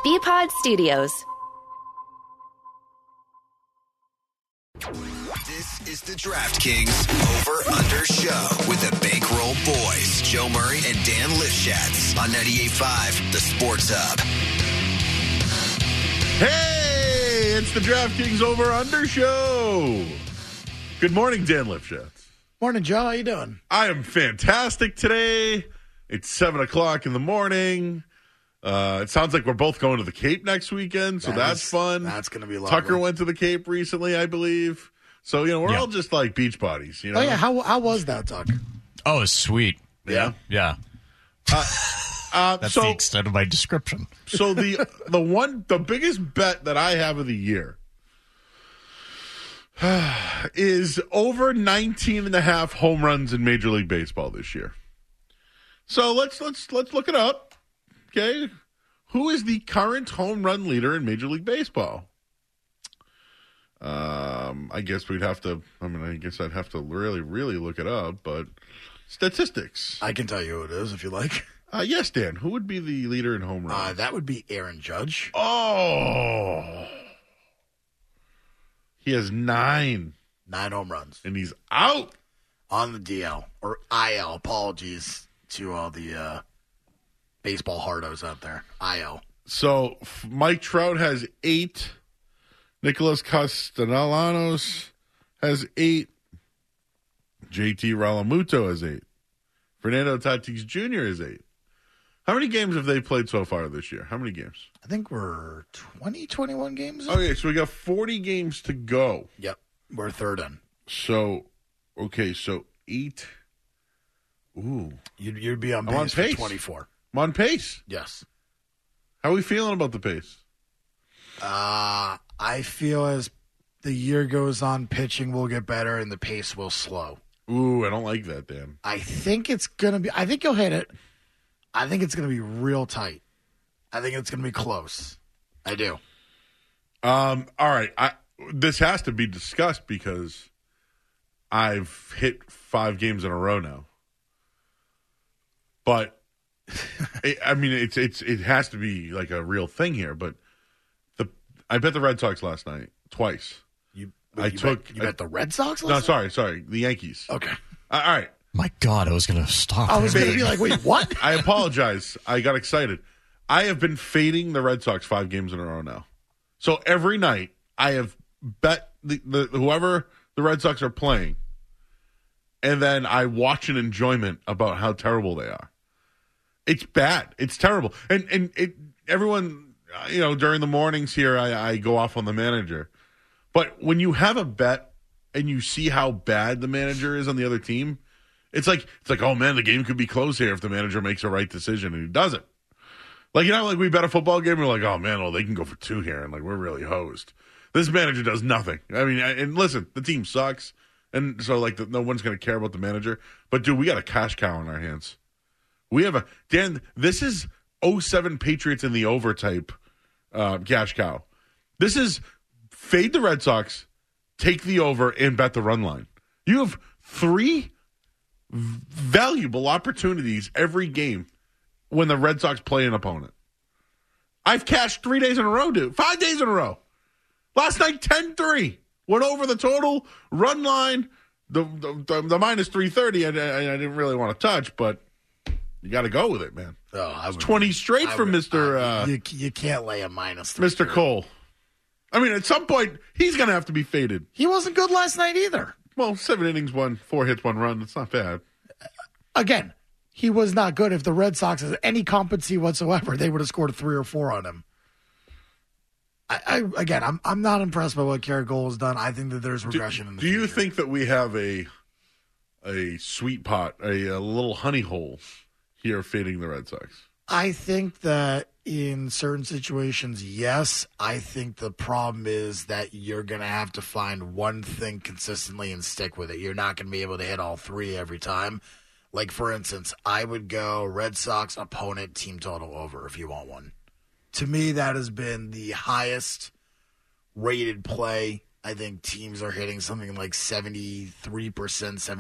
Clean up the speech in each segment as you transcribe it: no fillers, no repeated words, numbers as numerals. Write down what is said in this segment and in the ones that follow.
BPod Studios. This is the DraftKings Over-Under Show with the Bankroll Boys, Joe Murray and Dan Lifshatz on 98.5, the Sports Hub. Hey, it's the DraftKings Over-Under Show. Good morning, Dan Lifshatz. Morning, Joe. How you doing? I am fantastic today. It's 7 o'clock in the morning. It sounds like we're both going to the Cape next weekend, so that's fun. That's going to be lovely. Tucker went to the Cape recently, I believe. So, we're all just like beach buddies, Oh, yeah. How was that, Tucker? Oh, it's sweet. Yeah? Yeah. That's the extent of my description. So the biggest bet that I have of the year is over 19.5 home runs in Major League Baseball this year. So let's look it up. Okay. Who is the current home run leader in Major League Baseball? I guess I'd have to really, really look it up, but statistics. I can tell you who it is if you like. Yes, Dan. Who would be the leader in home runs? That would be Aaron Judge. Oh. He has 9. 9 home runs. And he's out. On the DL. Or IL. Apologies to all the baseball hardos out there. IL. So Mike Trout has 8. Nicholas Castellanos has 8. JT Realmuto has 8. Fernando Tatis Jr. has 8. How many games have they played so far this year? How many games? I think we're 21 games in. Okay, so we got 40 games to go. Yep. We're third in. So 8. Ooh. You'd be on I'm pace on pace. for 24. I'm on pace. Yes. How are we feeling about the pace? I feel as the year goes on, pitching will get better and the pace will slow. Ooh, I don't like that, Dan. I think you'll hit it. I think it's going to be real tight. I think it's going to be close. I do. All right. This has to be discussed because I've hit 5 games in a row now. But it has to be like a real thing here. But I bet the Red Sox last night twice. You bet the Red Sox last night? Sorry, the Yankees. Okay. All right. My God, I was going to stop. I was going to be like, wait, what? I apologize. I got excited. I have been fading the Red Sox 5 games in a row now. So every night I have bet the whoever the Red Sox are playing, and then I watch an enjoyment about how terrible they are. It's bad. It's terrible. And everyone, during the mornings here, I go off on the manager. But when you have a bet and you see how bad the manager is on the other team, it's like, oh man, the game could be close here if the manager makes a right decision, and he doesn't. Like, we bet a football game, and we're like, oh man, they can go for 2 here, and like we're really hosed. This manager does nothing. I mean, and listen, the team sucks, and so no one's going to care about the manager. But dude, we got a cash cow in our hands. We have this is 07 Patriots in the over type cash cow. This is fade the Red Sox, take the over, and bet the run line. You have 3 valuable opportunities every game when the Red Sox play an opponent. I've cashed 3 days in a row, dude. 5 days in a row. Last night, 10-3. Went over the total, run line, the minus 330. I didn't really want to touch, but you got to go with it, man. Oh, 20 straight from Mr. You can't lay a minus 330. Mr. Cole. I mean, at some point, he's going to have to be faded. He wasn't good last night either. Well, 7 innings, 4 hits, 1 run. That's not bad. Again, he was not good. If the Red Sox had any competency whatsoever, they would have scored 3 or 4 on him. I'm not impressed by what Garrett Cole has done. I think that there's regression in the future. Do you think that we have a sweet pot, a little honey hole here fading the Red Sox? I think that in certain situations, yes. I think the problem is that you're going to have to find one thing consistently and stick with it. You're not going to be able to hit all 3 every time. Like, for instance, I would go Red Sox opponent team total over if you want one. To me, that has been the highest rated play. I think teams are hitting something like 73%,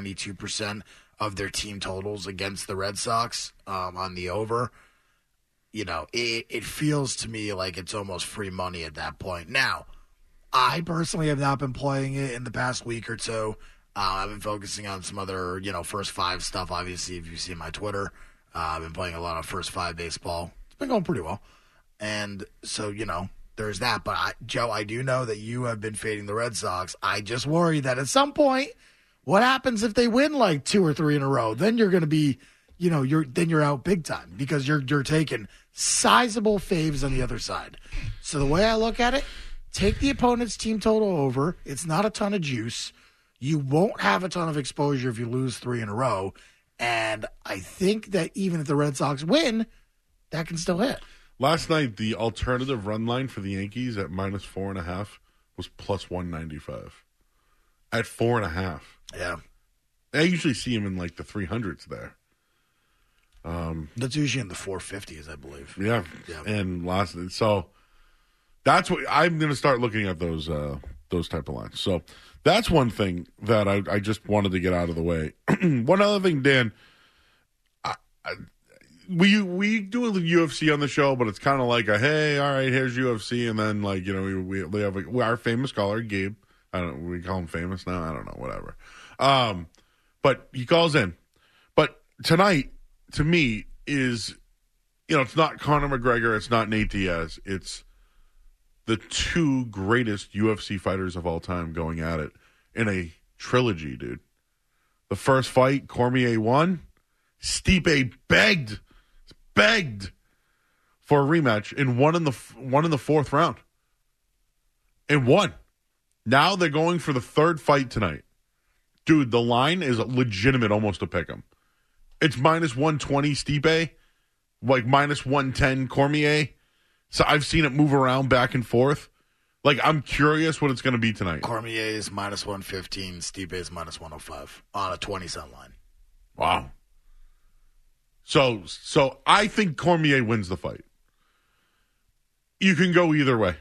72% of their team totals against the Red Sox on the over. it feels to me like it's almost free money at that point. Now, I personally have not been playing it in the past week or two. I've been focusing on some other, first five stuff. Obviously, if you see my Twitter, I've been playing a lot of first five baseball. It's been going pretty well. And so, there's that. But, Joe, I do know that you have been fading the Red Sox. I just worry that at some point, what happens if they win like 2 or 3 in a row? Then you're going to be, you're out big time because you're taking sizable faves on the other side. So the way I look at it, take the opponent's team total over. It's not a ton of juice. You won't have a ton of exposure if you lose 3 in a row. And I think that even if the Red Sox win, that can still hit. Last night, the alternative run line for the Yankees at -4.5 was +195. At 4.5. Yeah. I usually see him in like the 300s there. That's usually in the 450s, I believe. Yeah. And so that's what I'm going to start looking at those type of lines. So that's one thing that I just wanted to get out of the way. One other thing, Dan, we do a UFC on the show, but it's kind of like hey, all right, here's UFC, and then like we have our famous caller, Gabe. We call him famous now. I don't know, whatever. But he calls in. But tonight, to me, is it's not Conor McGregor, it's not Nate Diaz, it's the 2 greatest UFC fighters of all time going at it in a trilogy, dude. The first fight, Cormier won. Stipe begged for a rematch and won in the 4th round. And won. Now they're going for the 3rd fight tonight. Dude, the line is legitimate almost to pick him. It's -120 Stipe, like -110 Cormier. So I've seen it move around back and forth. Like, I'm curious what it's going to be tonight. Cormier is -115. Stipe is -105 on a 20-cent line. Wow. So I think Cormier wins the fight. You can go either way.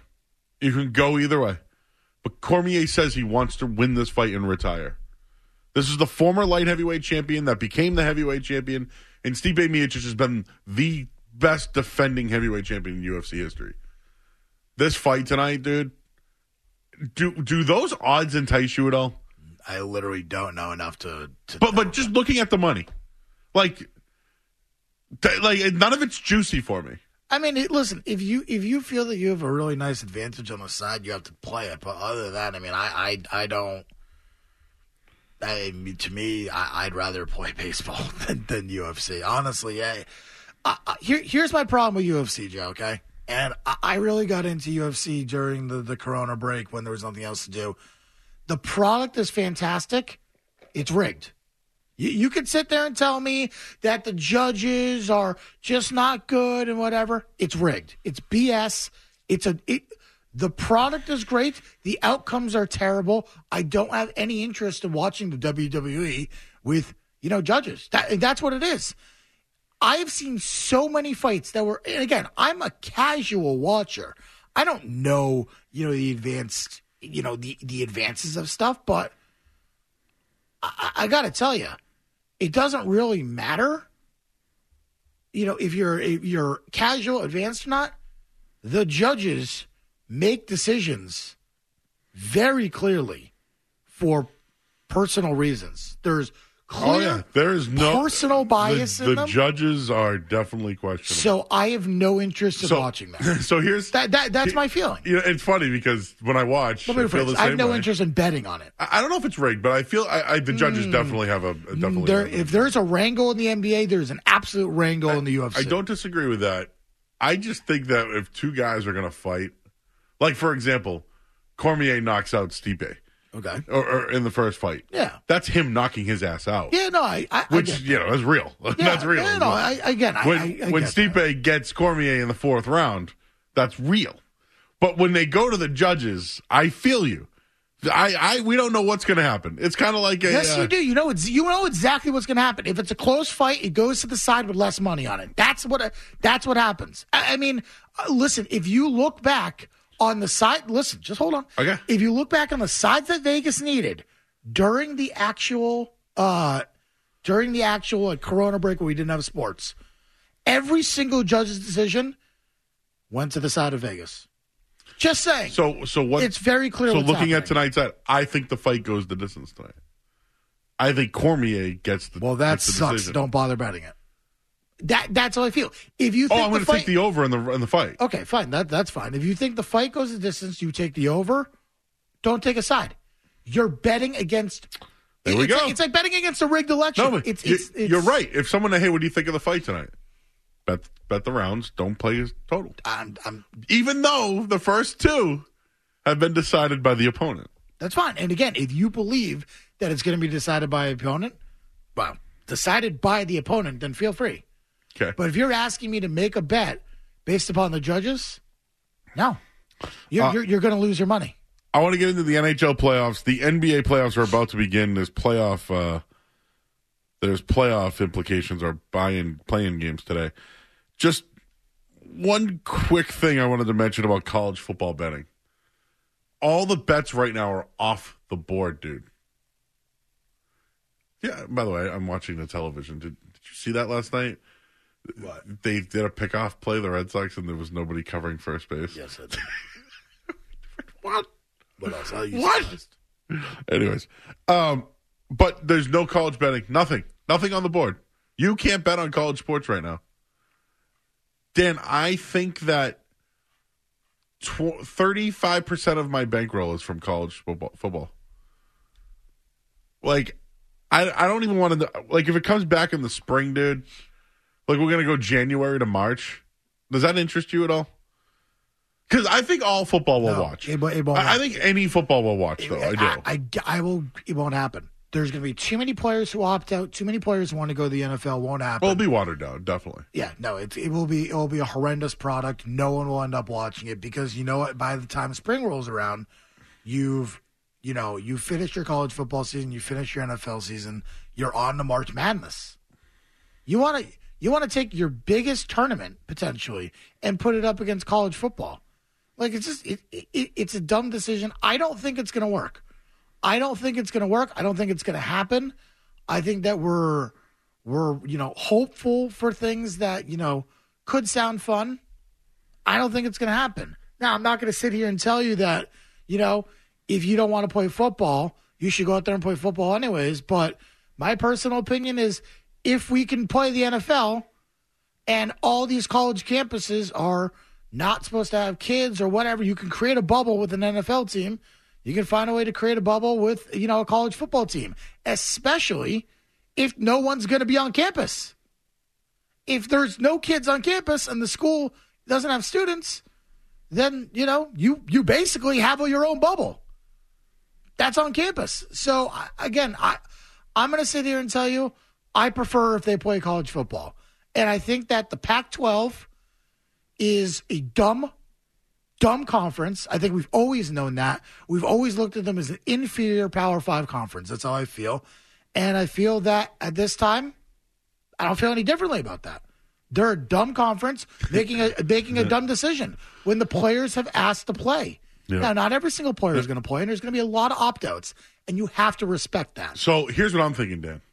But Cormier says he wants to win this fight and retire. This is the former light heavyweight champion that became the heavyweight champion, and Stipe Miocic has been the best defending heavyweight champion in UFC history. This fight tonight, dude, do those odds entice you at all? I literally don't know enough to But just looking at the money, like none of it's juicy for me. I mean, listen, if you feel that you have a really nice advantage on the side, you have to play it. But other than that, I mean, I don't. To me, I'd rather play baseball than UFC. Honestly, here's my problem with UFC, Joe, okay? And I really got into UFC during the Corona break when there was nothing else to do. The product is fantastic. It's rigged. You could sit there and tell me that the judges are just not good and whatever. It's rigged. It's BS. The product is great. The outcomes are terrible. I don't have any interest in watching the WWE with, judges. That's what it is. I have seen so many fights that were, and again, I'm a casual watcher. I don't know, the advanced, the advances of stuff, but I got to tell you, it doesn't really matter, if you're casual, advanced or not. The judges make decisions very clearly for personal reasons. There's clear there is no personal bias in them. The judges are definitely questionable. So I have no interest in watching that. So here's that's my feeling. It's funny because when I watch, I have no interest in betting on it. I don't know if it's rigged, but I feel the judges definitely have if there's a wrangle in the NBA, there's an absolute wrangle in the UFC. I don't disagree with that. I just think that if 2 guys are going to fight, like for example, Cormier knocks out Stipe. Okay. Or in the first fight. Yeah. That's him knocking his ass out. Yeah, no, I which, that's real. Yeah, that's real. Yeah, no, when Stipe gets Cormier in the 4th round, that's real. But when they go to the judges, I feel you. We don't know what's going to happen. It's kind of like yes, you do. You know exactly what's going to happen. If it's a close fight, it goes to the side with less money on it. That's what happens. I mean, listen, if you look back on the side, listen, just hold on. Okay. If you look back on the sides that Vegas needed during the actual Corona break where we didn't have sports, Every single judge's decision went to the side of Vegas. Just saying. So what? It's very clear. So what's looking happening. at tonight's set, I think the fight goes the distance tonight. I think Cormier gets the. Well, that gets the sucks. decision. Don't bother betting it. That's how I feel. If you think I'm going to take the over in the fight. Okay, fine. That's fine. If you think the fight goes the distance, you take the over. Don't take a side. You're betting against. There we go. It's like betting against a rigged election. No, but you're right. If someone, hey, what do you think of the fight tonight? Bet the rounds. Don't play his total. Even though the first two have been decided by the opponent. That's fine. And again, if you believe that it's going to be decided by an opponent, well, decided by the opponent, then feel free. Okay. But if you're asking me to make a bet based upon the judges, no. You're going to lose your money. I want to get into the NHL playoffs. The NBA playoffs are about to begin. There's playoff implications or playing games today. Just one quick thing I wanted to mention about college football betting. All the bets right now are off the board, dude. Yeah, by the way, I'm watching the television. Did you see that last night? What? They did a pickoff play, the Red Sox, and there was nobody covering first base. Yes, I did. What? What else? What? Anyways, but there's no college betting. Nothing on the board. You can't bet on college sports right now. Dan, I think that 35% of my bankroll is from college football. Like, I don't even want to, like, if it comes back in the spring, dude, like, we're going to go January to March. Does that interest you at all? Because I think all football will watch. It won't I think any football will watch, though. I do. I will. It won't happen. There's going to be too many players who opt out. Too many players who want to go to the NFL. Won't happen. Well, it'll be watered down, definitely. Yeah, no, it will be a horrendous product. No one will end up watching it because you know what? By the time spring rolls around, you've finished your college football season. You finished your NFL season. You're on to March Madness. You want to take your biggest tournament potentially and put it up against college football. Like, it's just it's a dumb decision. I don't think it's going to work. I don't think it's going to work. I don't think it's going to happen. I think that we're hopeful for things that, could sound fun. I don't think it's going to happen. Now, I'm not going to sit here and tell you that, if you don't want to play football, you should go out there and play football anyways. But my personal opinion is if we can play the NFL and all these college campuses are not supposed to have kids or whatever, you can create a bubble with an NFL team. You can find a way to create a bubble with, a college football team, especially if no one's going to be on campus. If there's no kids on campus and the school doesn't have students, then, you basically have your own bubble. That's on campus. So, again, I'm going to sit here and tell you I prefer if they play college football. And I think that the Pac-12 is a dumb conference. I think we've always known that. We've always looked at them as an inferior Power 5 conference. That's how I feel. And I feel that at this time, I don't feel any differently about that. They're a dumb conference making a dumb decision when the players have asked to play. Yeah. Now, not every single player is going to play, and there's going to be a lot of opt-outs, and you have to respect that. So here's what I'm thinking, Dan.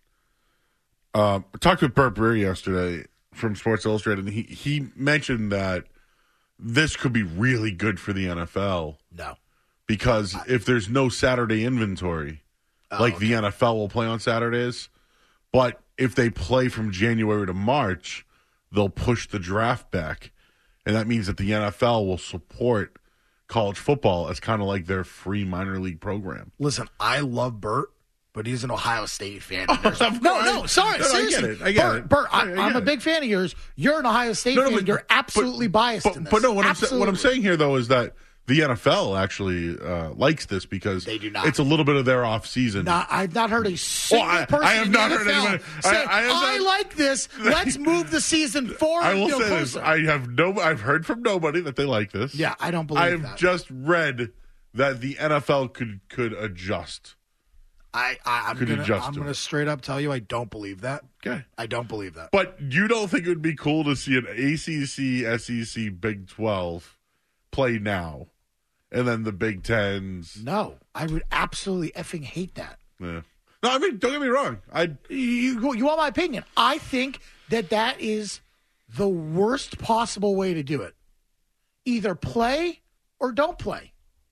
I talked with Burt Breer yesterday from Sports Illustrated, and he mentioned that this could be really good for the NFL. No. Because if there's no Saturday inventory, the NFL will play on Saturdays, but if they play from January to March, they'll push the draft back. And that means that the NFL will support college football as kind of like their free minor league program. Listen, I love Burt, but he's an Ohio State fan. Sorry, seriously. I get it. Burt, I'm a big fan of yours. You're an Ohio State fan. You're absolutely biased in this. But no, what I'm saying here, though, is that the NFL actually likes this because they do not. It's a little bit of their off season. I've not heard a single person I have not in the heard NFL anyone say, I like this. Let's move the season forward. I will say this. I've heard from nobody that they like this. Yeah, I don't believe that. I've just read that the NFL could adjust. I'm going to straight up tell you I don't believe that. Okay. I don't believe that. But you don't think it would be cool to see an ACC, SEC, Big 12 play now, and then the Big Tens? No. I would absolutely effing hate that. Yeah. No, I mean, don't get me wrong. You want my opinion. I think that is the worst possible way to do it. Either play or don't play.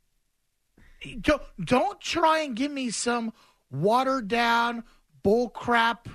Don't try and give me some watered down bull crap,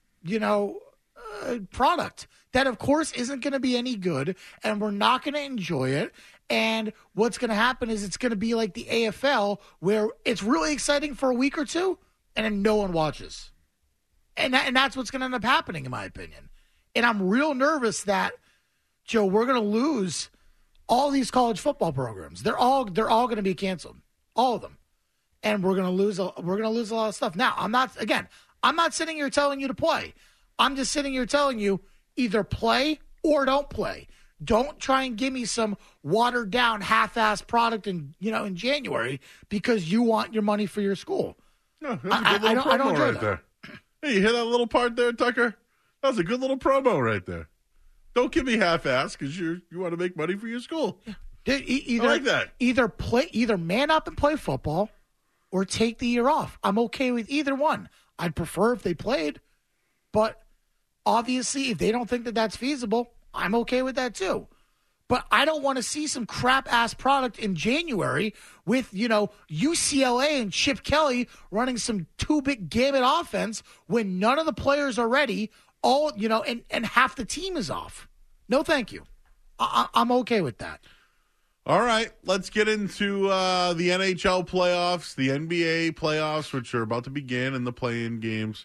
product that of course isn't going to be any good, and we're not going to enjoy it. And what's going to happen is it's going to be like the AFL, where it's really exciting for a week or two and then no one watches. And that's what's going to end up happening, in my opinion. And I'm real nervous that, Joe, we're going to lose all these college football programs. They're all going to be canceled, all of them, and we're going to lose a lot of stuff. Now, I'm not sitting here telling you to play. I'm just sitting here telling you either play or don't play. Don't try and give me some watered down, half-assed product in January because you want your money for your school. No, that's a good little promo right there. Hey, you hear that little part there, Tucker? That was a good little promo right there. Don't give me half-assed because you want to make money for your school. I like that. Either man up and play football, or take the year off. I'm okay with either one. I'd prefer if they played, but obviously, if they don't think that that's feasible, I'm okay with that too. But I don't want to see some crap-ass product in January with, UCLA and Chip Kelly running some two-bit gamut offense when none of the players are ready, and half the team is off. No, thank you. I'm okay with that. All right, let's get into the NHL playoffs, the NBA playoffs, which are about to begin, and the play-in games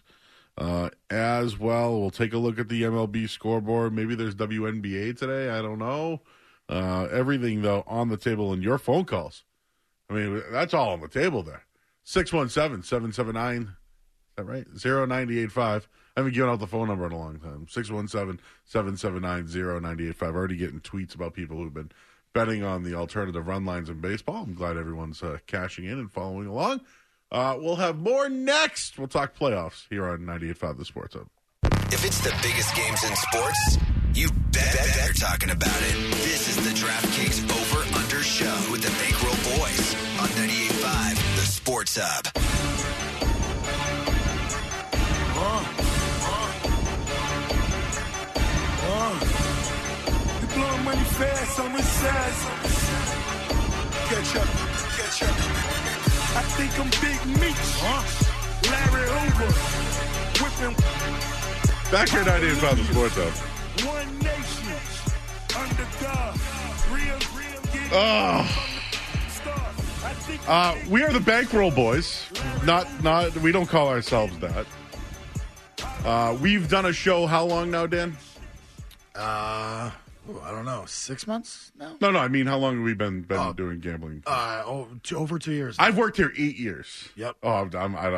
as well. We'll take a look at the MLB scoreboard. Maybe there's WNBA today. I don't know. Everything, though, on the table, and your phone calls. I mean, that's all on the table there. 617-779, is that right? 0985. I haven't given out the phone number in a long time. 617-779-0985. Already getting tweets about people who've been betting on the alternative run lines in baseball. I'm glad everyone's cashing in and following along. We'll have more next. We'll talk playoffs here on 98.5 The Sports Hub. If it's the biggest games in sports, you bet they're talking about it. This is the DraftKings Over-Under Show with the Bankroll Boys on 98.5 The Sports Hub. You blowing money fast on this side. Catch up. I think I'm Big Meech. Larry Hoover. Whipping. Back here at 98.5 The Sports Hub. One nation. Under God. Real. We are the Bankroll Boys. Not. We don't call ourselves that. We've done a show how long now, Dan? I don't know, 6 months now? No. I mean, how long have we been doing gambling? Over 2 years. I've worked here 8 years. Yep. Oh,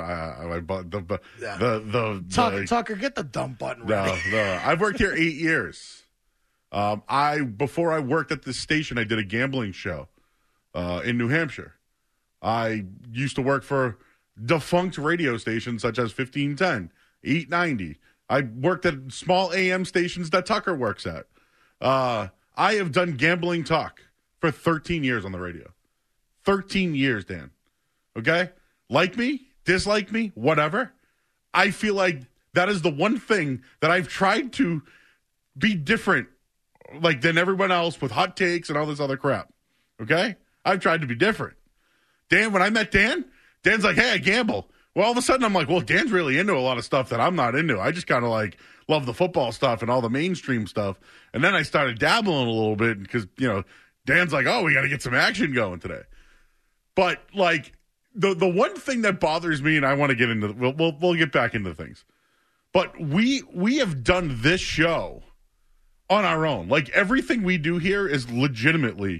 Tucker, get the dumb button ready. No. I've worked here 8 years. Before I worked at this station, I did a gambling show in New Hampshire. I used to work for defunct radio stations such as 1510, 890. I worked at small AM stations that Tucker works at. I have done gambling talk for 13 years on the radio. 13 years, Dan. Okay? Like me, dislike me, whatever. I feel like that is the one thing that I've tried to be different than everyone else with hot takes and all this other crap. Okay? I've tried to be different. Dan, when I met Dan's like, hey, I gamble. Well, all of a sudden I'm like, well, Dan's really into a lot of stuff that I'm not into. I just kind of love the football stuff and all the mainstream stuff. And then I started dabbling a little bit because, Dan's like, oh, we got to get some action going today. But the one thing that bothers me, and I want to get into, we'll get back into things. But we have done this show on our own. Everything we do here is legitimately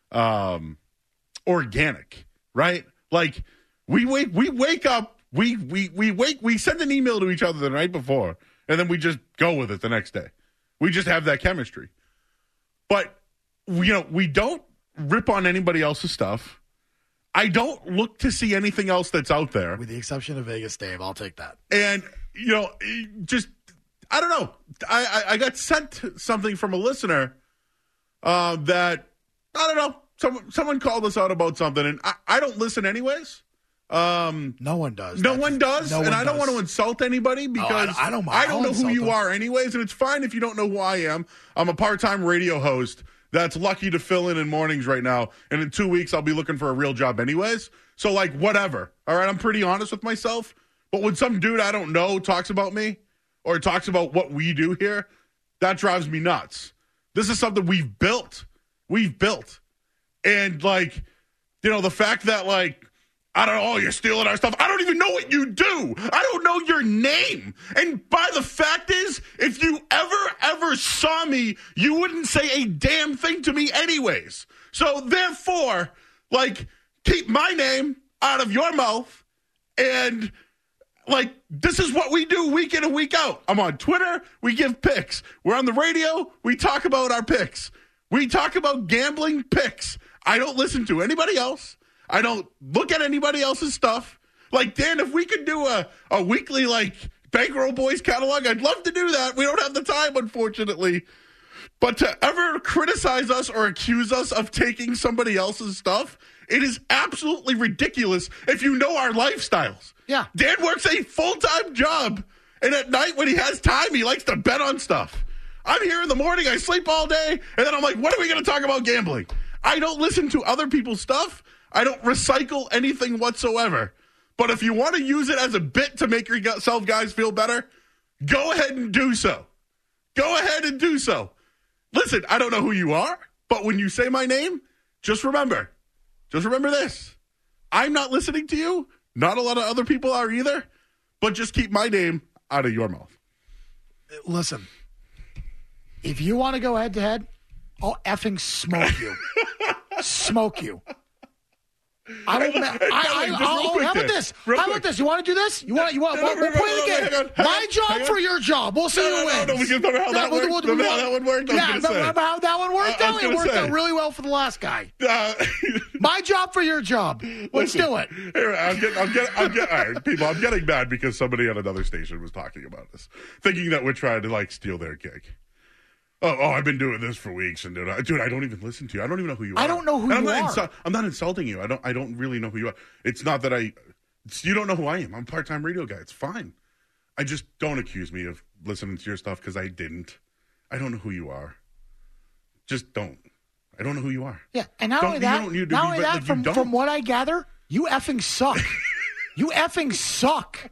organic, right? We wake up. We send an email to each other the night before, and then we just go with it the next day. We just have that chemistry. But, we don't rip on anybody else's stuff. I don't look to see anything else that's out there. With the exception of Vegas, Dave, I'll take that. And, I don't know. I got sent something from a listener that, I don't know. Someone called us out about something, and I don't listen anyways. No one does. No one does, no and one I don't does. want to insult anybody because I don't mind. I don't know I'll who insult you them. are anyways, and it's fine if you don't know who I am. I'm a part-time radio host that's lucky to fill in mornings right now, and in 2 weeks I'll be looking for a real job anyways. So, like, whatever. All right, I'm pretty honest with myself, but when some dude I don't know talks about me or talks about what we do here, that drives me nuts. This is something we've built. And, like, you know, the fact that, like, I don't know, you're stealing our stuff. I don't even know what you do. I don't know your name. And by the fact is, if you ever saw me, you wouldn't say a damn thing to me anyways. So therefore, like, keep my name out of your mouth. And, like, this is what we do week in and week out. I'm on Twitter. We give picks. We're on the radio. We talk about our picks. We talk about gambling picks. I don't listen to anybody else. I don't look at anybody else's stuff. Like, Dan, if we could do a weekly, like, Bankroll Boys catalog, I'd love to do that. We don't have the time, unfortunately. But to ever criticize us or accuse us of taking somebody else's stuff, it is absolutely ridiculous if you know our lifestyles. Yeah. Dan works a full-time job, and at night when he has time, he likes to bet on stuff. I'm here in the morning, I sleep all day, and then I'm like, what are we going to talk about gambling? I don't listen to other people's stuff. I don't recycle anything whatsoever. But if you want to use it as a bit to make yourself guys feel better, go ahead and do so. Go ahead and do so. Listen, I don't know who you are, but when you say my name, just remember this. I'm not listening to you. Not a lot of other people are either, but just keep my name out of your mouth. Listen, if you want to go head-to-head, I'll effing smoke you. Smoke you. I don't. How about this? How about this? You want to do this? You want? We'll play the game. My job for your job. We'll see who wins. No, we can remember how that worked. Remember how that one worked? Yeah, remember how that one worked out? It worked out really well for the last guy. My job for your job. Let's do it. Here, all right, people, I'm getting mad because somebody on another station was talking about this, thinking that we're trying to, like, steal their gig. Oh, I've been doing this for weeks, and dude, I don't even listen to you. I don't even know who you are. I don't know who you are. I'm not insulting you. I don't really know who you are. It's not that you don't know who I am. I'm a part-time radio guy. It's fine. I just don't accuse me of listening to your stuff because I didn't. I don't know who you are. Just don't. I don't know who you are. Yeah, and not only that, from what I gather, you effing suck. You effing suck.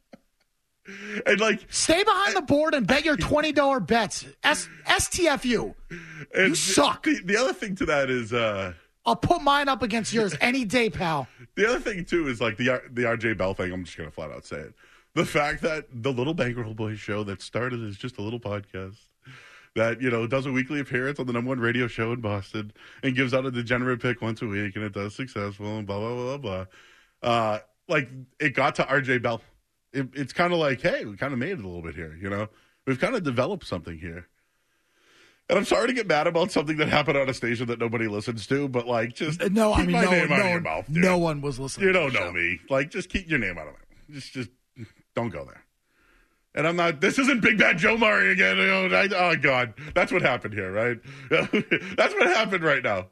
And, like, stay behind the board and bet your $20 bets. STFU. You suck. The other thing to that is, I'll put mine up against yours any day, pal. The other thing too is, like, the RJ Bell thing. I'm just gonna flat out say it. The fact that the Little Bankroll Boys show that started as just a little podcast that, you know, does a weekly appearance on the #1 radio show in Boston and gives out a degenerate pick once a week, and it does successful and blah blah blah blah. Like, it got to RJ Bell. It's kind of like, hey, we kind of made it a little bit here, you know? We've kind of developed something here. And I'm sorry to get mad about something that happened on a station that nobody listens to, but, like, just keep my name out of your mouth, dude. No one was listening. You don't know me. Like, just keep your name out of it. Just don't go there. And I'm not, this isn't Big Bad Joe Murray again. You know, oh, God. That's what happened here, right? That's what happened right now.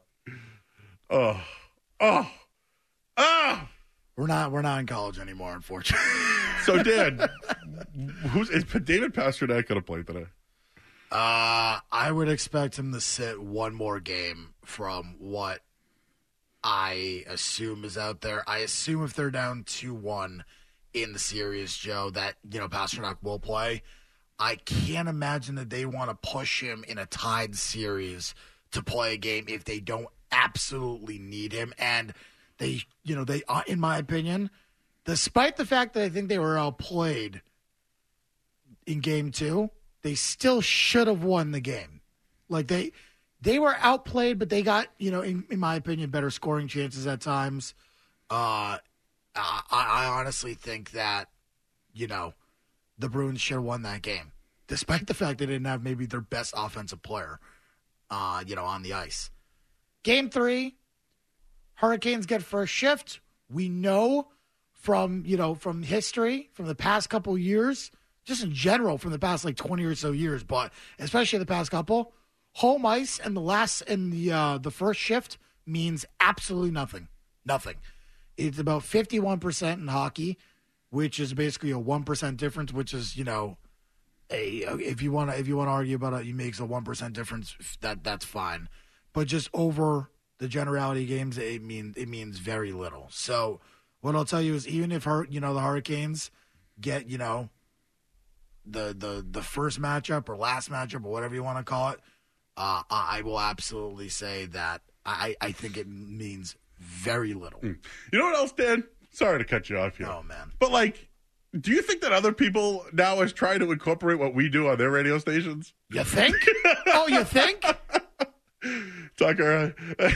We're not in college anymore, unfortunately. So, Dan, is David Pasternak going to play today? I would expect him to sit one more game from what I assume is out there. I assume if they're down 2-1 in the series, Joe, that, you know, Pasternak will play. I can't imagine that they want to push him in a tied series to play a game if they don't absolutely need him. And they, in my opinion, despite the fact that I think they were outplayed in game 2, they still should have won the game. Like, they were outplayed, but they got, in my opinion, better scoring chances at times. I honestly think that, the Bruins should have won that game, despite the fact they didn't have maybe their best offensive player, on the ice. Game 3, Hurricanes get first shift. We know from history, from the past couple years, just in general from the past 20 or so years, but especially the past couple, home ice and the first shift means absolutely nothing. Nothing. It's about 51% in hockey, which is basically a 1% difference, which is, if you want to argue about it, it makes a 1% difference. That's fine, but just over the generality of games, it means very little. So what I'll tell you is, even if the Hurricanes get the first matchup or last matchup or whatever you want to call it, I will absolutely say that I think it means very little. You know what else, Dan? Sorry to cut you off here. Oh man, but do you think that other people now is trying to incorporate what we do on their radio stations? You think? Oh, you think? Tucker,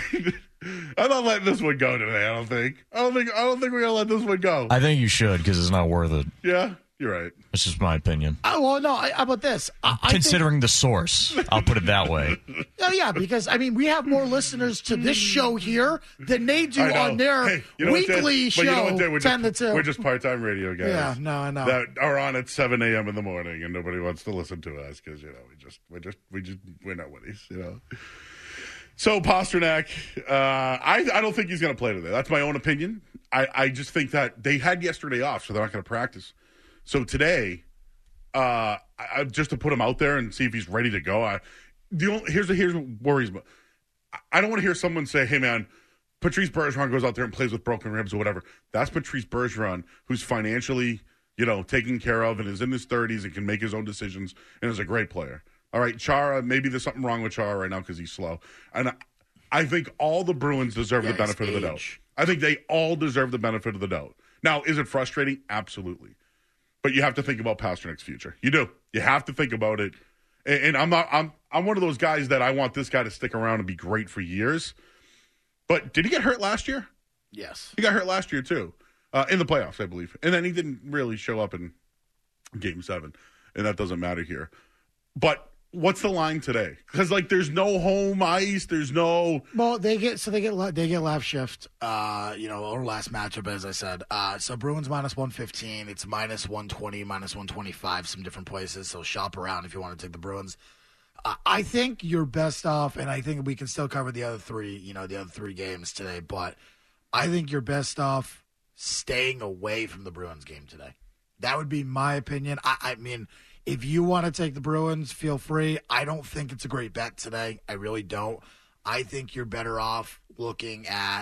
I'm not letting this one go today. I don't think we're gonna let this one go. I think you should, because it's not worth it. Yeah, you're right. That's just my opinion. Well, no. How about this? Considering the source, I'll put it that way. Oh yeah, because we have more listeners to this show here than they do on their weekly show. 10 to 2. We're just part-time radio guys. Yeah, no, I know. That are on at 7 a.m. in the morning, and nobody wants to listen to us because we're nobody's. So Pastrnak, I don't think he's going to play today. That's my own opinion. I just think that they had yesterday off, so they're not going to practice. So today, just to put him out there and see if he's ready to go. Here's what worries me. I don't want to hear someone say, "Hey man, Patrice Bergeron goes out there and plays with broken ribs or whatever." That's Patrice Bergeron, who's financially, taken care of and is in his 30s and can make his own decisions and is a great player. All right, Chara, maybe there's something wrong with Chara right now because he's slow. And I think all the Bruins deserve the benefit of the doubt. I think they all deserve the benefit of the doubt. Now, is it frustrating? Absolutely. But you have to think about Pasternak's future. You do. You have to think about it. And I'm one of those guys that I want this guy to stick around and be great for years. But did he get hurt last year? Yes. He got hurt last year, too, in the playoffs, I believe. And then he didn't really show up in Game 7, and that doesn't matter here. But what's the line today? Because there's no home ice. There's no. Well, they get last shift. Or last matchup, as I said. So Bruins -115. It's -120, -125. Some different places. So shop around if you want to take the Bruins. I think you're best off, and I think we can still cover the other three. The other three games today. But I think you're best off staying away from the Bruins game today. That would be my opinion. I mean. If you want to take the Bruins, feel free. I don't think it's a great bet today. I really don't. I think you're better off looking at,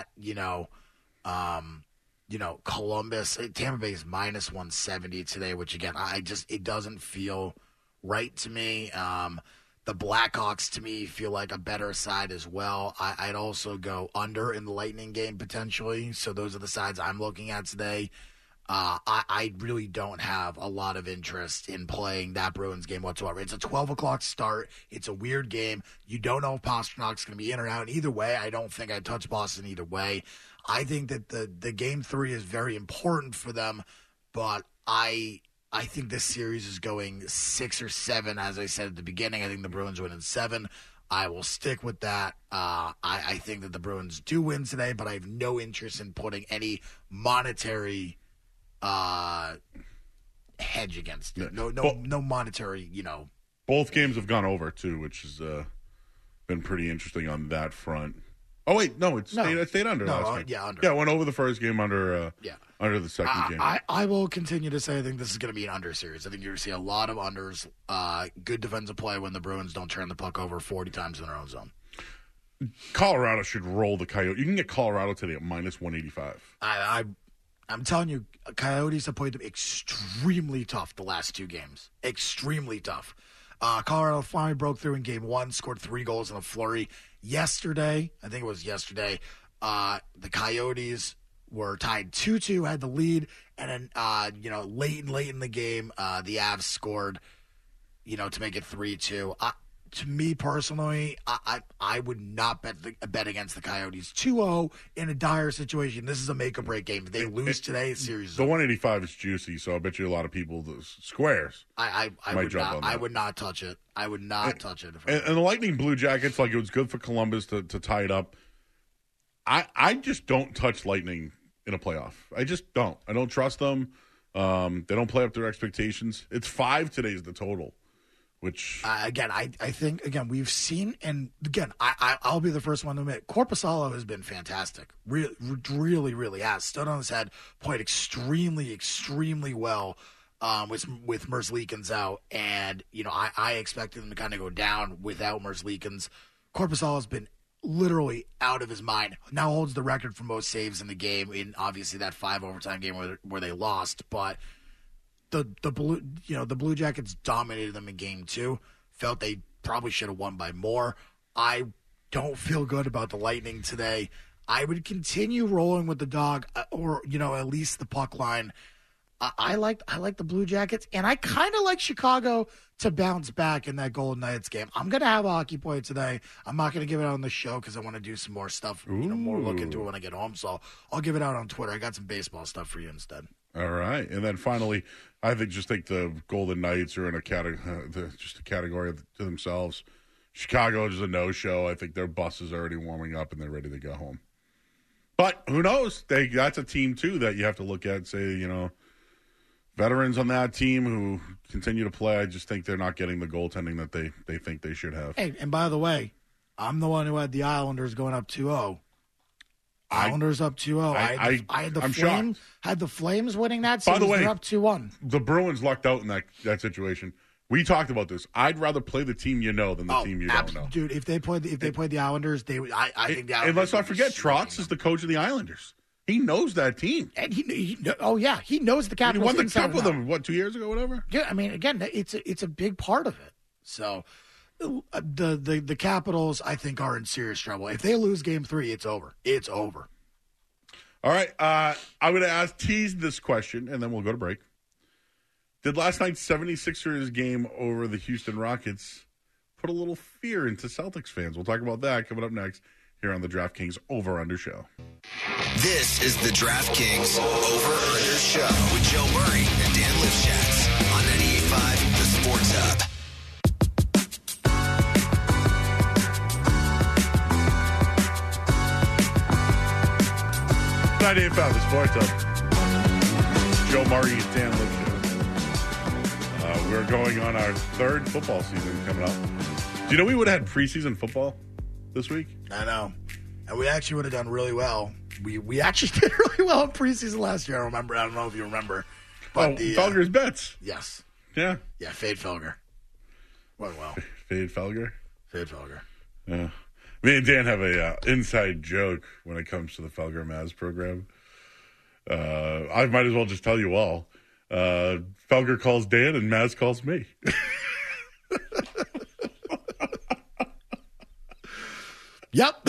Columbus. Tampa Bay is -170 today, which again, it doesn't feel right to me. The Blackhawks to me feel like a better side as well. I'd also go under in the Lightning game potentially. So those are the sides I'm looking at today. I really don't have a lot of interest in playing that Bruins game whatsoever. It's a 12 o'clock start. It's a weird game. You don't know if Pasternak's going to be in or out. And either way, I don't think I'd touch Boston either way. I think that the Game 3 is very important for them, but I think this series is going 6 or 7, as I said at the beginning. I think the Bruins win in 7. I will stick with that. I think that the Bruins do win today, but I have no interest in putting any monetary hedge against it. No monetary, Both games have gone over, too, which has been pretty interesting on that front. Oh, wait, no, it stayed under last game. Yeah, under. Yeah, it went over the first game under the second game. I will continue to say I think this is going to be an under series. I think you're going to see a lot of unders. Good defensive play when the Bruins don't turn the puck over 40 times in their own zone. Colorado should roll the Coyotes. You can get Colorado today at -185. I'm telling you, Coyotes have played them extremely tough the last 2 games. Extremely tough. Colorado finally broke through in Game 1, scored 3 goals in a flurry. Yesterday, I think it was yesterday, the Coyotes were tied 2-2, had the lead, and then, late in the game, the Avs scored, to make it 3-2. To me personally, I would not bet against the Coyotes. 2-0 in a dire situation. This is a make or break game. If they lose today, the series is over. The 185 is juicy, so I bet you a lot of people, the squares, I would not touch it. I would not touch it. And the Lightning Blue Jackets, it was good for Columbus to tie it up. I just don't touch Lightning in a playoff. I just don't. I don't trust them. They don't play up their expectations. It's 5 today is the total. which again, I think we've seen, and again, I'll be the first one to admit, Korpisalo has been fantastic. Really, really has stood on his head, played extremely, extremely well. With Merzlikins out, and I expected him to kind of go down without Merzlikins. Korpisalo has been literally out of his mind. Now holds the record for most saves in the game, in obviously that 5 overtime game where they lost. But the Blue Jackets dominated them in game 2. Felt they probably should have won by more. I don't feel good about the Lightning today. I would continue rolling with the dog, or at least the puck line. I like the Blue Jackets, and I kind of like Chicago to bounce back in that Golden Knights game. I'm going to have a hockey play today. I'm not going to give it out on the show because I want to do some more stuff, more look into it when I get home. So I'll give it out on Twitter. I got some baseball stuff for you instead. All right. And then finally, I think the Golden Knights are in a category to themselves. Chicago is a no-show. I think their bus is already warming up and they're ready to go home. But who knows? That's a team, too, that you have to look at and say, veterans on that team who continue to play. I just think they're not getting the goaltending that they think they should have. Hey, and by the way, I'm the one who had the Islanders going up 2-0. Islanders up 2-0. I had the Flames winning that series. By the way, they're up 2-1. The Bruins lucked out in that situation. We talked about this. I'd rather play the team than the team you don't know. Dude, if they played the Islanders, I think the Islanders. And let's not forget, Trotz is the coach of the Islanders. He knows that team. And he knows the Capitals. He won the Cup with them, 2 years ago, whatever? Yeah, I mean, again, it's a big part of it. So the Capitals, I think, are in serious trouble. If they lose Game 3, it's over. It's over. All right, I'm going to tease this question, and then we'll go to break. Did last night's 76ers game over the Houston Rockets put a little fear into Celtics fans? We'll talk about that coming up next here on the DraftKings Over-Under Show. This is the DraftKings Over-Under Show with Joe Murray and Dan Lipschatz on 98.5 The Sports Hub. 98.5 The Sports Hub. Joe Murray and Dan Lipschatz. We're going on our third football season coming up. Do you know we would have had preseason football this week? I know. And we actually would have done really well. We actually did really well in preseason last year. I don't know if you remember. But Felger's bets. Yes. Yeah. Yeah, Fade Felger. Went well. Fade Felger? Fade Felger. Yeah. Me and Dan have a inside joke when it comes to the Felger Maz program. I might as well just tell you all. Felger calls Dan and Maz calls me. Yep.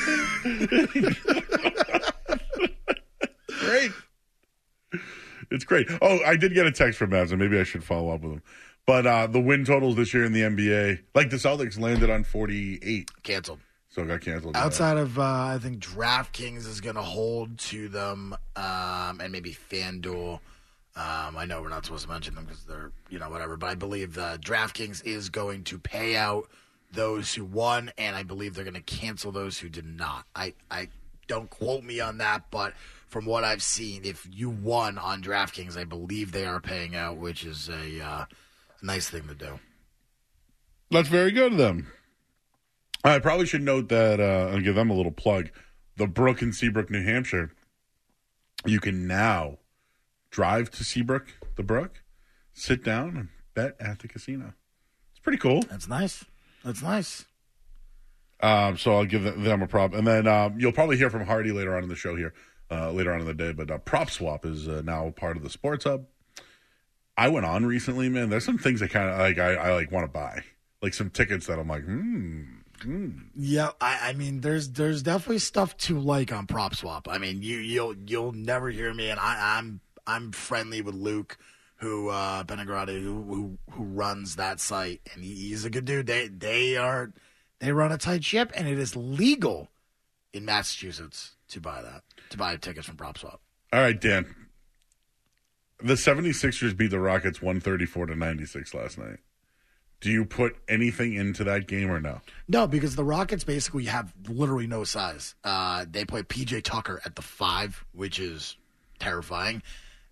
Great. It's great. Oh, I did get a text from Maz, and maybe I should follow up with him. But the win totals this year in the NBA, like the Celtics landed on 48. Canceled. So it got canceled. Outside of, I think DraftKings is going to hold to them, and maybe FanDuel. I know we're not supposed to mention them because they're, whatever. But I believe DraftKings is going to pay out those who won, and I believe they're going to cancel those who did not. I don't quote me on that, but from what I've seen, if you won on DraftKings, I believe they are paying out, which is a nice thing to do. That's very good of them. I probably should note that, I'll give them a little plug, the Brook in Seabrook, New Hampshire, you can now drive to Seabrook, the Brook, sit down and bet at the casino. It's pretty cool. That's nice. That's nice. So I'll give them a prop. And then you'll probably hear from Hardy later on in the show here, later on in the day. But Prop Swap is now part of the Sports Hub. I went on recently, man. There's some things that kind of I want to buy. Like some tickets that I'm like, Yeah, I mean, there's definitely stuff to like on Prop Swap. I mean, you'll never hear me, and I'm friendly with Luke, who Benegrati, who runs that site, and he's a good dude. They run a tight ship, and it is legal in Massachusetts to buy tickets from Prop Swap. All right, Dan. The 76ers beat the Rockets 134-96 last night. Do you put anything into that game or no? No, because the Rockets basically have literally no size. They play P.J. Tucker at the 5, which is terrifying.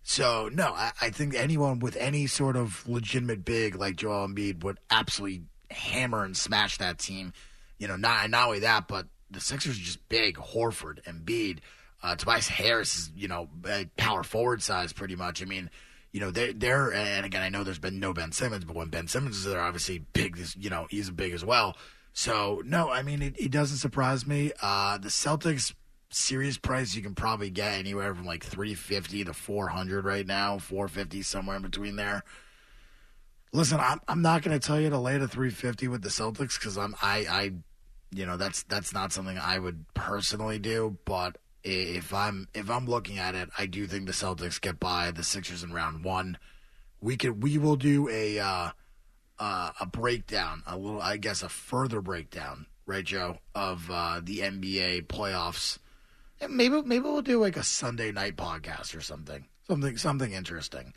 So, no, I think anyone with any sort of legitimate big like Joel Embiid would absolutely hammer and smash that team. Not only that, but the Sixers are just big. Horford, Embiid, Tobias Harris is, power forward size pretty much. I mean, they're and again, I know there's been no Ben Simmons, but when Ben Simmons is there, obviously big, he's big as well. So, no, I mean, it doesn't surprise me. The Celtics series price you can probably get anywhere from like $350 to $400 right now, $450 somewhere in between there. Listen, I'm not going to tell you to lay to $350 with the Celtics because that's not something I would personally do. But if I'm looking at it, I do think the Celtics get by the Sixers in round one. We will do a breakdown, a further breakdown, right, Joe, of the NBA playoffs. And maybe we'll do like a Sunday night podcast or something interesting.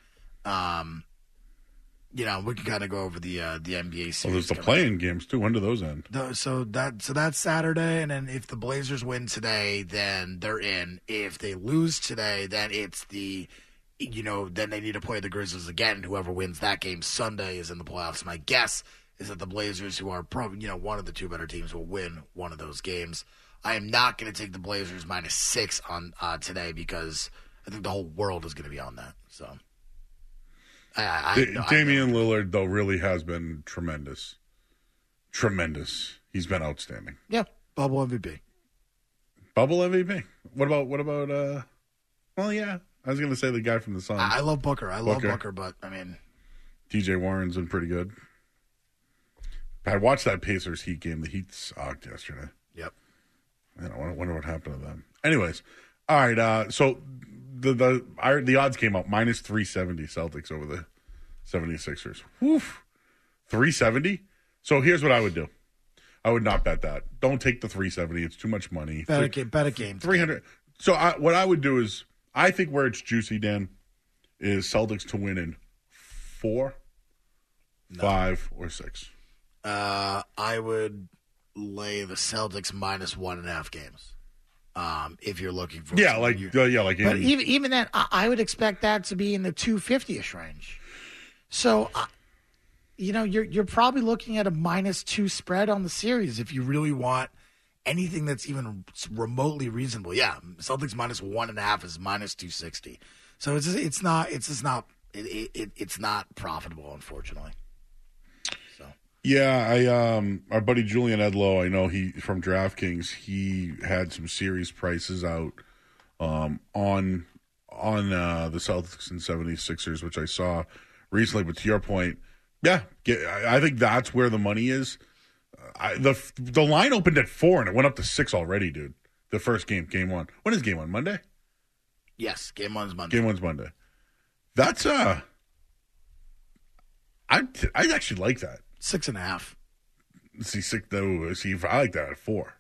We can kind of go over the NBA series. Well, there's the play-in games too. When do those end? So that's Saturday, and then if the Blazers win today, then they're in. If they lose today, then it's then they need to play the Grizzlies again. Whoever wins that game Sunday is in the playoffs. My guess is that the Blazers, who are probably one of the two better teams, will win one of those games. I am not going to take the Blazers -6 on today because I think the whole world is going to be on that. So, Damian Lillard though really has been tremendous. He's been outstanding. Yeah, bubble MVP. What about? Well, yeah, I was going to say the guy from the Suns. I love Booker. Love Booker, but I mean, DJ Warren's been pretty good. I watched that Pacers Heat game. The Heat sucked yesterday. Yep. I wonder what happened to them. Anyways, all right. So the odds came out -370 Celtics over the 76ers. Woof, 370. So here's what I would do. I would not bet that. Don't take the 370. It's too much money. Bet a game. 300. So what I would do is, I think where it's juicy, Dan, is Celtics to win in 4, 5, or 6. I would lay the Celtics -1.5 games. If you're looking for but even then, I would expect that to be in the 250ish range. So, you're probably looking at a -2 spread on the series if you really want anything that's even remotely reasonable. Yeah, Celtics -1.5 is -260. So it's not profitable, unfortunately. Yeah, our buddy Julian Edlow, I know he from DraftKings, he had some series prices out on the Celtics and 76ers, which I saw recently. But to your point, yeah, I think that's where the money is. The line opened at 4 and it went up to 6 already, dude. The first game 1. When is game 1? Monday? Yes, game 1's Monday. Game 1's Monday. That's I actually like that. 6.5. See, I like that at 4.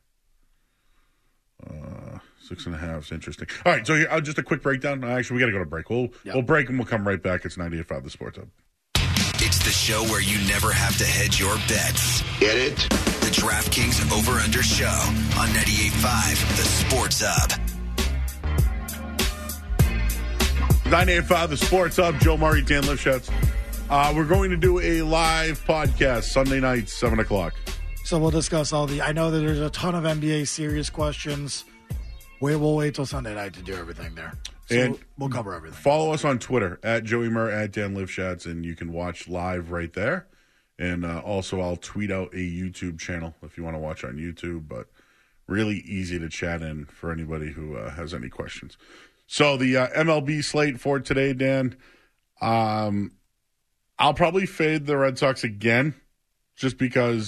6.5 is interesting. All right, so here, just a quick breakdown. Actually, we got to go to break. We'll break and we'll come right back. It's 98.5 The Sports Hub. It's the show where you never have to hedge your bets. Get it? The DraftKings Over-Under Show on 98.5 The Sports Hub. 98.5 The Sports Hub. Joe Murray, Dan Lifshitz. We're going to do a live podcast Sunday night, 7 o'clock. So we'll discuss I know that there's a ton of NBA serious questions. We'll wait till Sunday night to do everything there. So and we'll cover everything. Follow us on Twitter, at Joey Murr, at Dan Lifshitz, and you can watch live right there. And also I'll tweet out a YouTube channel if you want to watch on YouTube, but really easy to chat in for anybody who has any questions. So the MLB slate for today, Dan, I'll probably fade the Red Sox again, just because.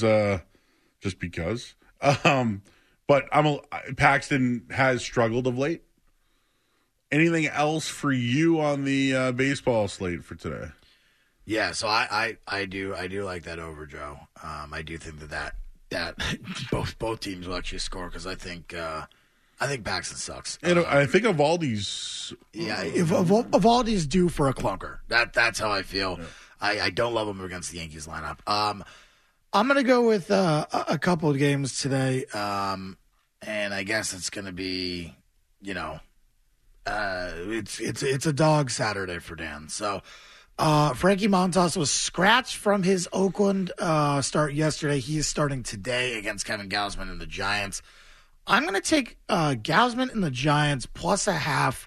But Paxton has struggled of late. Anything else for you on the baseball slate for today? Yeah, so I do like that over, Joe. I do think that both teams will actually score because I think Paxton sucks. And I think Evaldi's Evaldi's due for a clunker. That's how I feel. Yeah. I don't love him against the Yankees lineup. I'm going to go with a couple of games today, and I guess it's going to be, it's a dog Saturday for Dan. So Frankie Montas was scratched from his Oakland start yesterday. He is starting today against Kevin Gausman and the Giants. I'm going to take Gausman and the Giants plus a half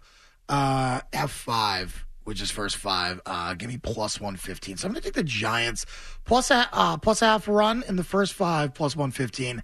F5, which is first 5. Give me plus 115. So I'm going to take the Giants plus a half run in the first 5 plus 115.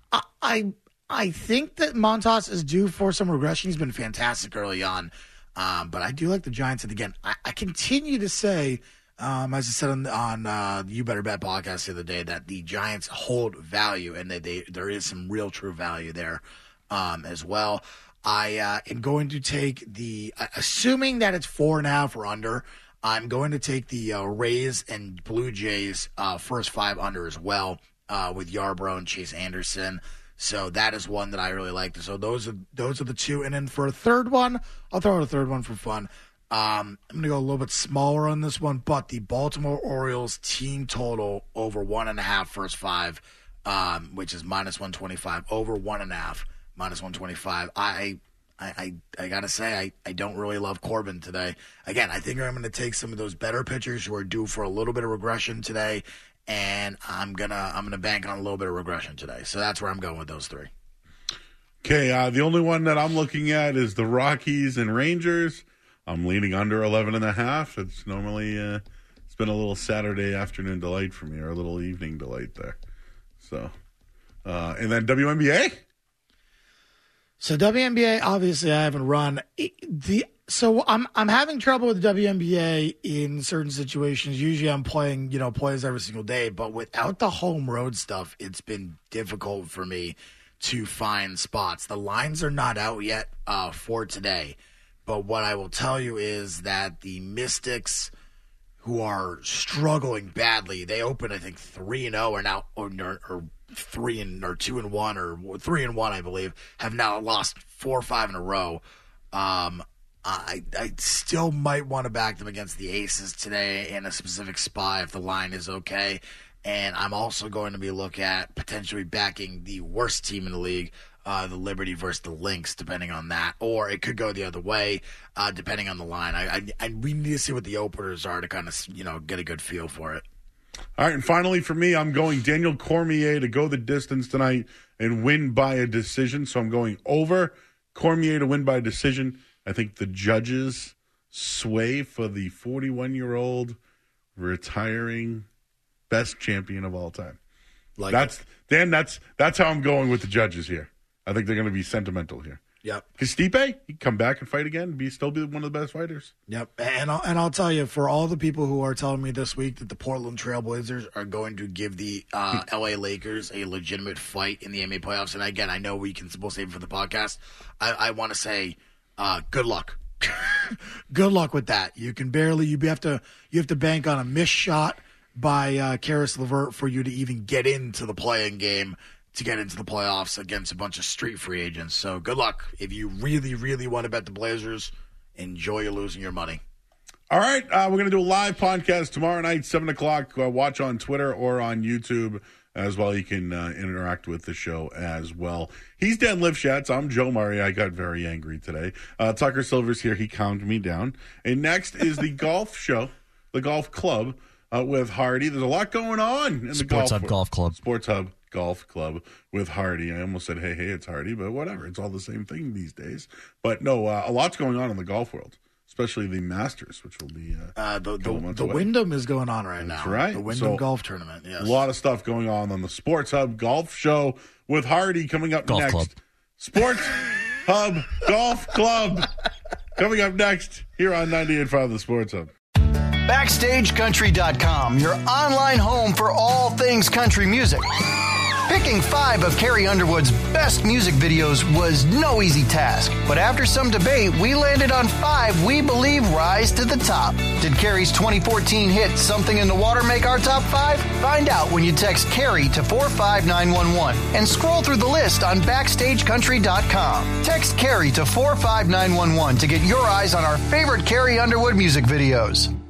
I think that Montas is due for some regression. He's been fantastic early on. But I do like the Giants. And again, I continue to say, as I said on You Better Bet podcast the other day, that the Giants hold value and there is some real true value there as well. I am going to take assuming that it's 4.5 or under, I'm going to take the Rays and Blue Jays first 5 under as well with Yarbrough and Chase Anderson. So that is one that I really like. So those are the 2. And then for a third one, I'll throw out a third one for fun. I'm going to go a little bit smaller on this one, but the Baltimore Orioles team total over 1.5 first 5, which is minus 125, over 1.5 minus 125. I got to say, I don't really love Corbin today. Again, I think I'm going to take some of those better pitchers who are due for a little bit of regression today, and I'm gonna bank on a little bit of regression today. So that's where I'm going with those 3. Okay, the only one that I'm looking at is the Rockies and Rangers. I'm leaning under 11.5. It's normally it's been a little Saturday afternoon delight for me, or a little evening delight there. So, and then WNBA. So WNBA, obviously, I haven't run So I'm having trouble with the WNBA in certain situations. Usually I'm playing, plays every single day, but without the home road stuff, it's been difficult for me to find spots. The lines are not out yet for today, but what I will tell you is that the Mystics, who are struggling badly, they opened I think 3-0 or now or 2-1 or 3-1, I believe, have now lost 4 or 5 in a row. I still might want to back them against the Aces today in a specific spot if the line is okay. And I'm also going to be looking at potentially backing the worst team in the league, the Liberty versus the Lynx, depending on that. Or it could go the other way, depending on the line. We need to see what the openers are to kind of, get a good feel for it. All right, and finally for me, I'm going Daniel Cormier to go the distance tonight and win by a decision. So I'm going over Cormier to win by a decision. I think the judges sway for the 41-year-old retiring best champion of all time. That's how I'm going with the judges here. I think they're going to be sentimental here. Yep. Because Stipe, he'd come back and fight again, still be one of the best fighters. Yep. And I'll tell you, for all the people who are telling me this week that the Portland Trailblazers are going to give the LA Lakers a legitimate fight in the NBA playoffs, and again, I know we'll save it for the podcast. I want to say, good luck. Good luck with that. You have to bank on a missed shot by Karis LeVert for you to even get into the playing game, to get into the playoffs against a bunch of street free agents. So good luck. If you really, really want to bet the Blazers, enjoy losing your money. All right. We're going to do a live podcast tomorrow night, 7 o'clock. Watch on Twitter or on YouTube as well. You can interact with the show as well. He's Dan Lifshatz. I'm Joe Murray. I got very angry today. Tucker Silver's here. He calmed me down. And next is the golf show, the Golf Club with Hardy. There's a lot going on in the Sports Hub Golf Club. Sports Hub Golf Club with Hardy. I almost said, hey, it's Hardy, but whatever. It's all the same thing these days. But no, a lot's going on in the golf world, especially the Masters, which will be the Wyndham is going on right now. That's right. The Wyndham Golf Tournament, yes. A lot of stuff going on the Sports Hub Golf Show with Hardy coming up next. Club. Sports Hub Golf Club coming up next here on 98.5 The Sports Hub. BackstageCountry.com, your online home for all things country music. Picking 5 of Carrie Underwood's best music videos was no easy task, but after some debate, we landed on 5 we believe rise to the top. Did Carrie's 2014 hit Something in the Water make our top 5? Find out when you text Carrie to 45911 and scroll through the list on BackstageCountry.com. Text Carrie to 45911 to get your eyes on our favorite Carrie Underwood music videos.